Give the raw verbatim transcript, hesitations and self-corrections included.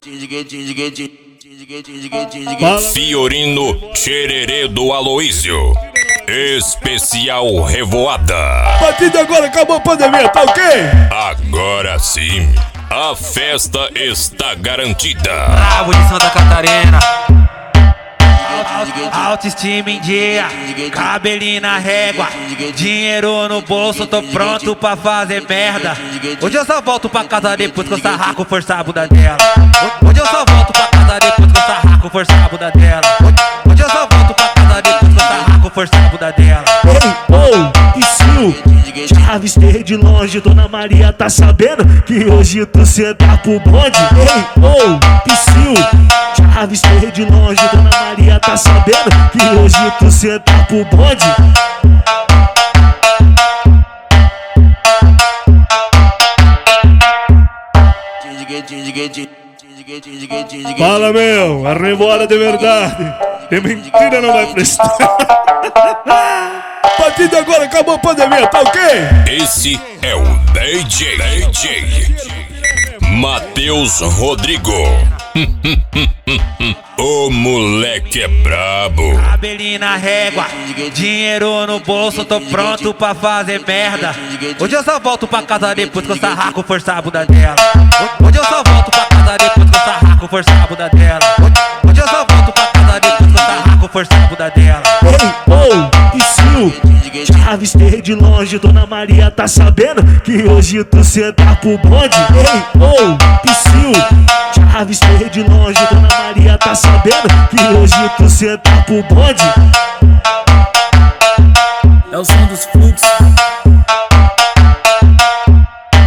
Fiorino Tchererê do Aloísio. Especial Revoada. A partir de agora acabou a pandemia, tá ok? Agora sim, a festa está garantida. Bravo de Santa Catarina. Autoestima em dia, cabelinho na régua, dinheiro no bolso, tô pronto pra fazer merda. Hoje eu só volto pra casa depois que eu sarraco forçar a bunda dela. Hoje eu só volto pra casa depois que eu sarraco forçar a bunda dela. Hoje eu só volto pra casa depois que eu sarraco forçar a bunda dela. Ei, oh, Psyu, já avistei de longe, Dona Maria tá sabendo que hoje tu senta pro bonde. Ei, oh, Psyu, já avistei de longe, Dona Maria tá sabendo que hoje tu senta pro bonde. Fala, meu, a revoada de verdade, de mentira não vai prestar. A partir de agora acabou a pandemia, tá ok? Esse é o D J, D J Matheus Rodrigo. O moleque é brabo. Cabelinho na régua, dinheiro no bolso, tô pronto pra fazer merda. Hoje eu só volto pra casa depois que eu sarraco forçar a bunda dela. Hoje eu só volto pra casa depois que eu sarraco forçar a bunda dela. Hoje eu só volto pra casa depois que eu sarraco forçar a bunda dela. Ei, oh, Psyu, já avistei de longe, Dona Maria tá sabendo que hoje tu senta pro bonde. Ei, oh, Psyu, já avistei de longe, Dona Maria tá sabendo que hoje tu senta pro bonde. É o som dos fluxos.